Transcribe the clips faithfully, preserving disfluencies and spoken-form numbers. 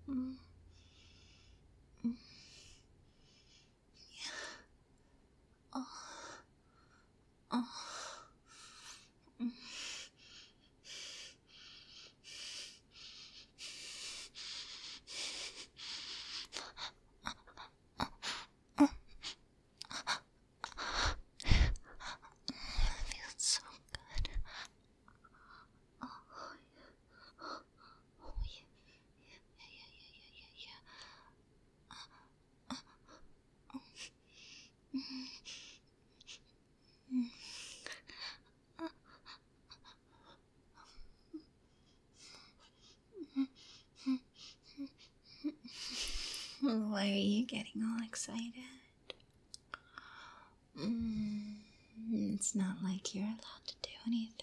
Mm. Mm. Yeah. Oh. Oh. Mm. Feels so good. Oh, oh yeah, yeah, yeah, yeah, yeah, yeah. Why are you getting all excited? Mm, it's not like you're allowed to do anything.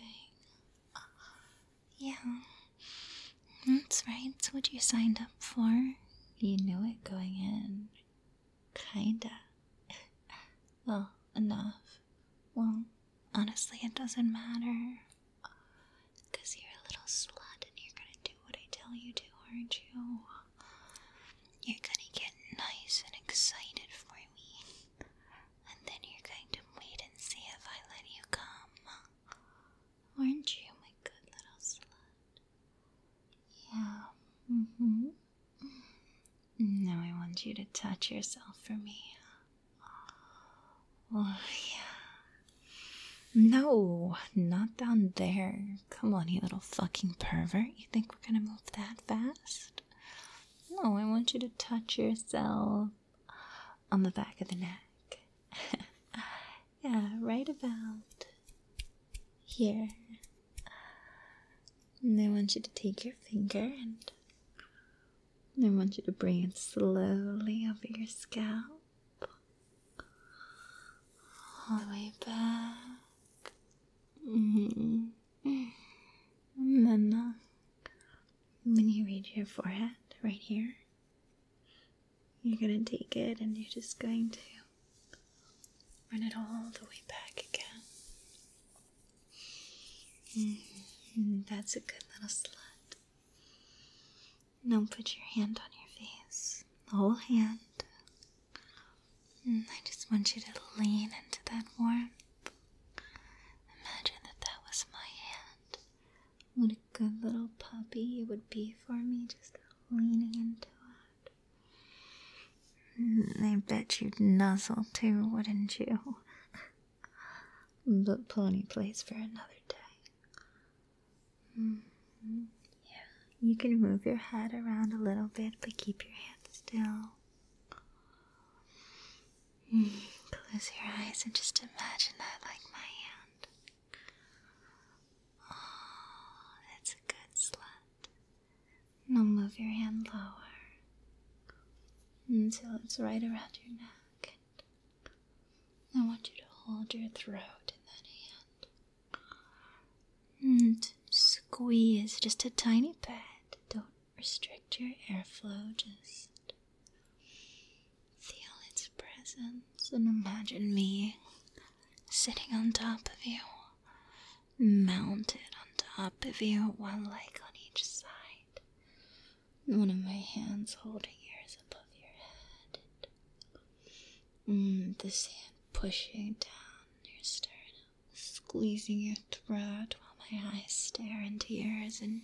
Yeah, that's right. It's what you signed up for. You knew it going in. Kinda. Well, enough. Well, honestly, it doesn't matter. Because you're a little slut and you're gonna do what I tell you to, aren't you? You're gonna get nice and excited for me. And then you're going to wait and see if I let you come. Aren't you, my good little slut? Yeah. Mm-hmm. Now I want you to touch yourself for me. Oh, yeah. No, not down there. Come on, you little fucking pervert. You think we're gonna move that fast? No, I want you to touch yourself on the back of the neck. Yeah, right about here. And I want you to take your finger and I want you to bring it slowly over your scalp. All the way back. Mm-hmm. And then uh, when you reach your forehead, right here, you're gonna take it and you're just going to run it all the way back again. Mm-hmm. That's a good little slut. Now put your hand on your face, the whole hand. And I just want you to lean into that warmth. Imagine that that was my hand. What a good little puppy it would be for me, just leaning into it. I bet you'd nuzzle too, wouldn't you? But pony plays for another day. Mm-hmm. Yeah, you can move your head around a little bit, but keep your hand still. Mm. Close your eyes and just imagine that like my hand. Oh, that's a good slut. Now move your hand lower until it's right around your neck. And I want you to hold your throat in that hand. And squeeze just a tiny bit. Don't restrict your airflow, just feel its presence and imagine me sitting on top of you, mounted on top of you, one leg on each side. One of my hands holding yours above your head. And this hand pushing down your sternum, squeezing your throat while my eyes stare into yours, and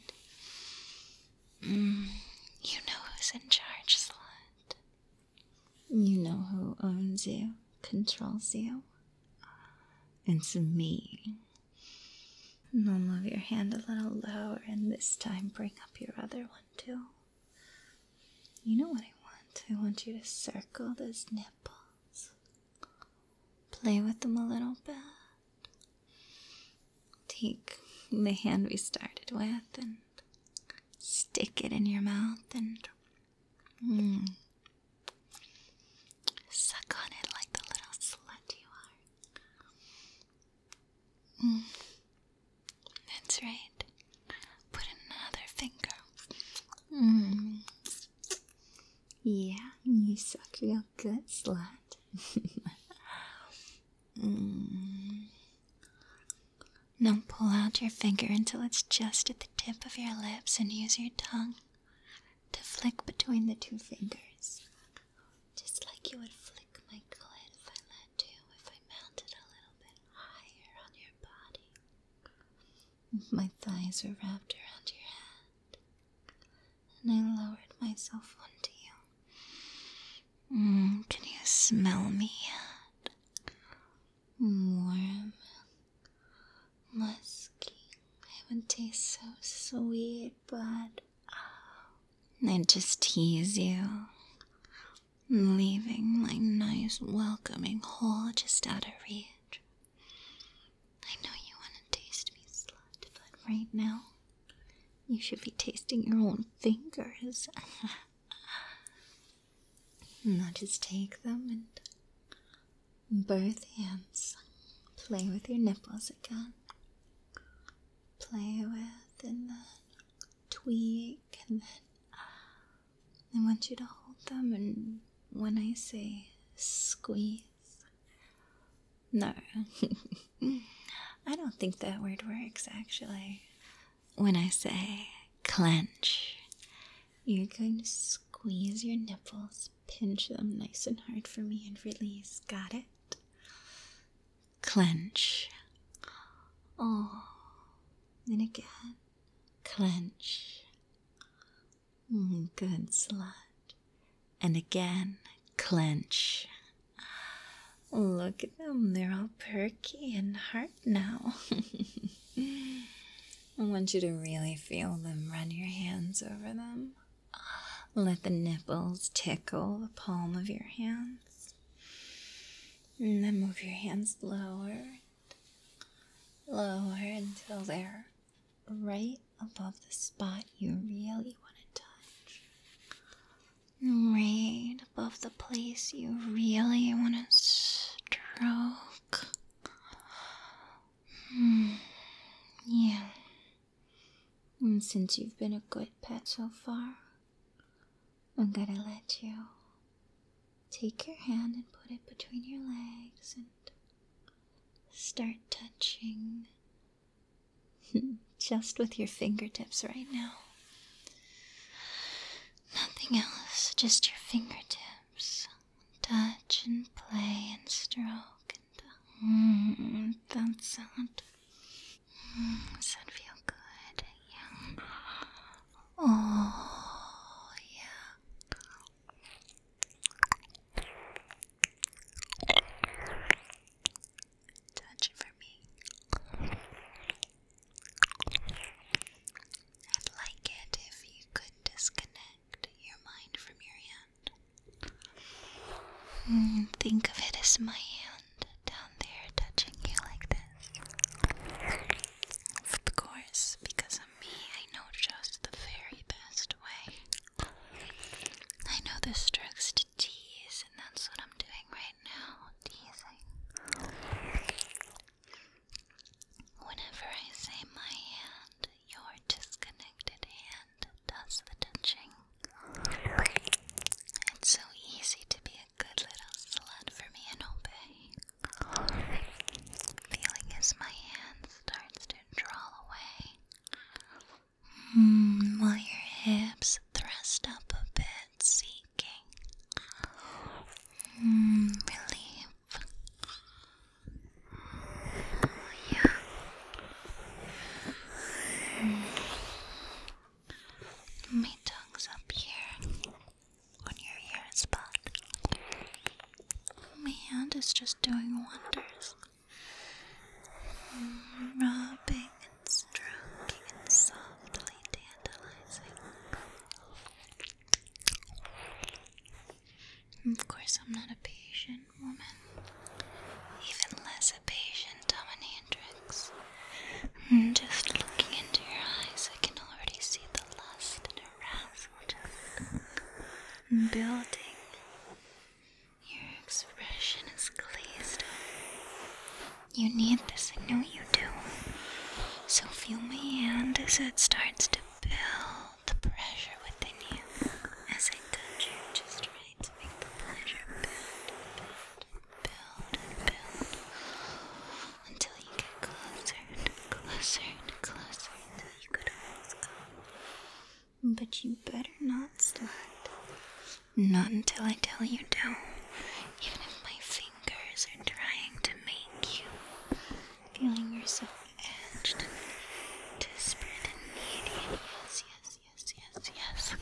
mm, you know who's in charge, slut. You know who owns you, controls you. It's me. Now move your hand a little lower, and this time bring up your other one too. You know what I want? I want you to circle those nipples. Play with them a little bit. Take the hand we started with and stick it in your mouth and mm, suck on it like the little slut you are. Mm, that's right. Put in another finger. Mm. Yeah, you suck real good, slut. mm. Now pull out your finger until it's just at the tip of your lips and use your tongue to flick flick between the two fingers. Just like you would flick my clit if I let to, if I mounted a little bit higher on your body. If my thighs were wrapped around your head, and I lowered myself onto you. Mm, can you smell me yet? Warm, musky. It would taste so sweet, but I'd just tease you, leaving my nice welcoming hole just out of reach. I know you want to taste me, slut, but right now, you should be tasting your own fingers. Now just take them and both hands. Play with your nipples again. Play with and then tweak, and then I want you to hold them, and when I say squeeze, no, I don't think that word works actually. When I say clench, you're going to squeeze your nipples, pinch them nice and hard for me, and release. Got it? Clench. Oh, and again, clench. Mm, good slut. And again, clench. Look at them, they're all perky and hard now. I want you to really feel them. Run your hands over them. Let the nipples tickle the palm of your hands. And then move your hands lower, lower until they're right above the spot you really want to touch. Right above the place you really want to stroke. Hmm. Yeah. And since you've been a good pet so far, I'm gonna let you take your hand and put it between your legs and start touching just with your fingertips right now. Nothing else, just your fingertips. Touch and play and stroke and mm, that's it. Mm, does that feel good? Yeah. Oh, yeah. Touch it for me. I'd like it if you could disconnect your mind from your hand. Mm, think of it as my hand down there touching you like this. Of course, because of me, I know just the very best way. I know the strokes to tease, and that's what I'm doing right now, teasing. Whenever I say my hand, your disconnected hand does the touching. It's so easy to be a good little slut for me and obey. Feeling as my hand starts to draw away. Mm, while your hips thrust up a bit, seeking mm, relief. Yeah. Mm. My tongue's up here on your ear spot. My hand is just doing wonders. Mm, rubbing and stroking and softly tantalizing. Of course, I'm not a patient woman. Even less a patient dominatrix. Mm, just looking into your eyes, I can already see the lust and arousal just building. Your expression is glazed over. You need this, I know you do. So feel my hand as it starts to build the pressure within you. As I touch you just right to make the pleasure build, build, and build. Until you get closer and closer and closer until you could almost go. But you better not stop. Not until I tell you to. Even if my fingers are trying to make you feeling yourself edged, desperate and needy. Yes, yes, yes, yes, yes.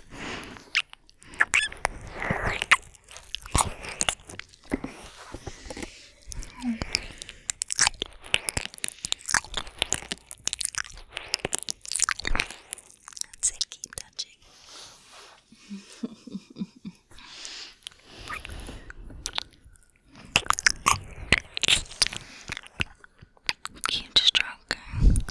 That's it, keep touching. Keep stroking. You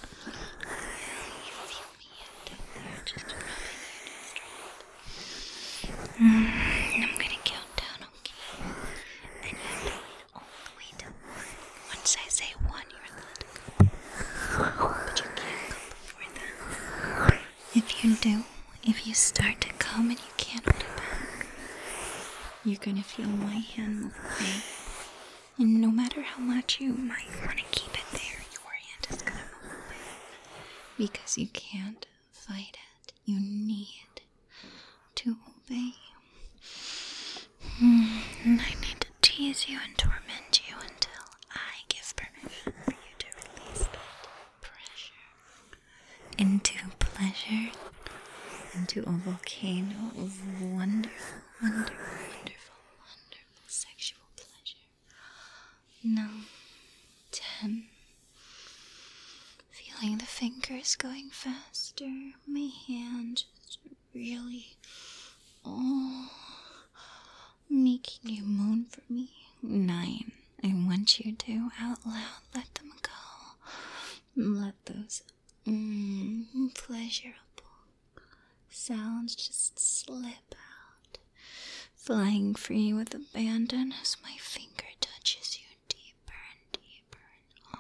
feel me down there, just rubbing you just right. Mm, and I'm gonna count down, okay? And you do it all the way to one. Once I say one, you're allowed to go. But you can't come before that. If you do, if you start to come and you can't hold it back, you're gonna feel my hand move away. And no matter how much you might want to keep it there, your hand is gonna move away. Because you can't fight it. You need to obey. And I need to tease you and torment you until I give permission for you to release that pressure into pleasure, into a volcano of wonderful, wonderful, wonderful, wonderful sexual pleasure. Now, ten. Feeling the fingers going faster, my hand just really, oh, making you moan for me. Nine. I want you to, out loud, let them go. Let those mm, pleasurable sounds just slip out, flying free with abandon as my finger touches you deeper and deeper. And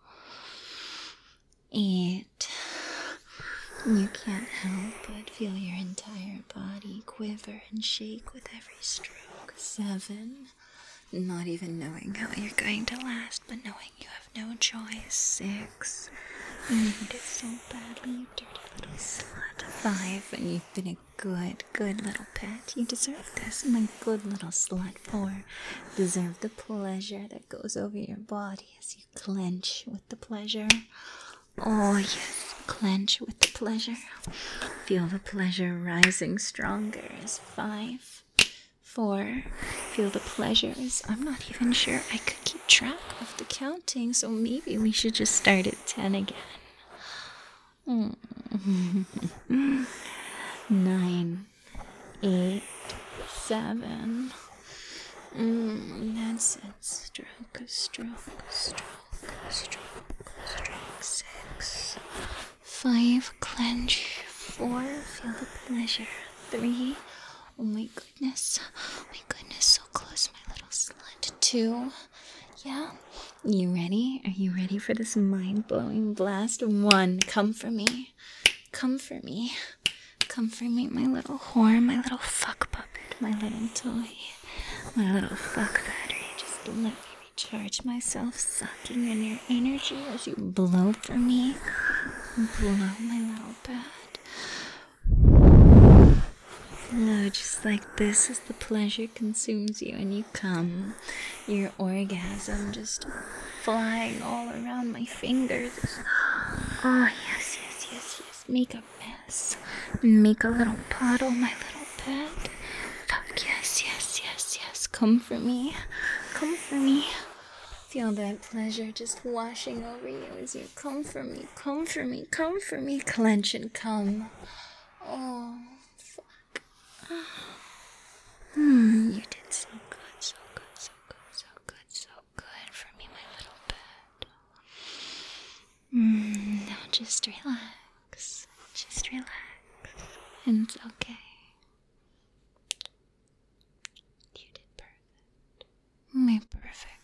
oh, eight. You can't help but feel your entire body quiver and shake with every stroke. Seven. Not even knowing how you're going to last, but knowing you have no choice. Six. You need it so badly, you dirty little slut. Five. And you've been a good, good little pet. You deserve this, my good little slut. Four. Deserve the pleasure that goes over your body as you clench with the pleasure. Oh, yes, clench with the pleasure. Feel the pleasure rising stronger as five, four. Feel the pleasures. I'm not even sure I could keep track of the counting, so maybe we should just start at ten again. Mm. Nine, eight, seven. Mm, that's it. Stroke, stroke, stroke, stroke, stroke. Six, five, clench. Four, feel the pleasure. Three, oh my goodness, oh my goodness, so close, my little slut. Two, yeah, you ready? Are you ready for this mind-blowing blast? One, come for me, come for me, come for me, my little whore, my little fuck puppet, my little toy, my little fuck battery. Just let me recharge myself, sucking in your energy as you blow for me. Blow, my little bed. No, just like this as the pleasure consumes you and you come. Your orgasm just flying all around my fingers. Oh, yes, yes, yes, yes. Make a mess. Make a little puddle, my little pet. Fuck, yes, yes, yes, yes. Come for me. Come for me. Feel that pleasure just washing over you as you come for me, come for me, come for me. Clench and come. Oh, fuck. Hmm, you did so good, so good, so good, so good, so good for me, my little pet. Hmm, now just relax. Just relax. And it's okay. You did perfect. My perfect.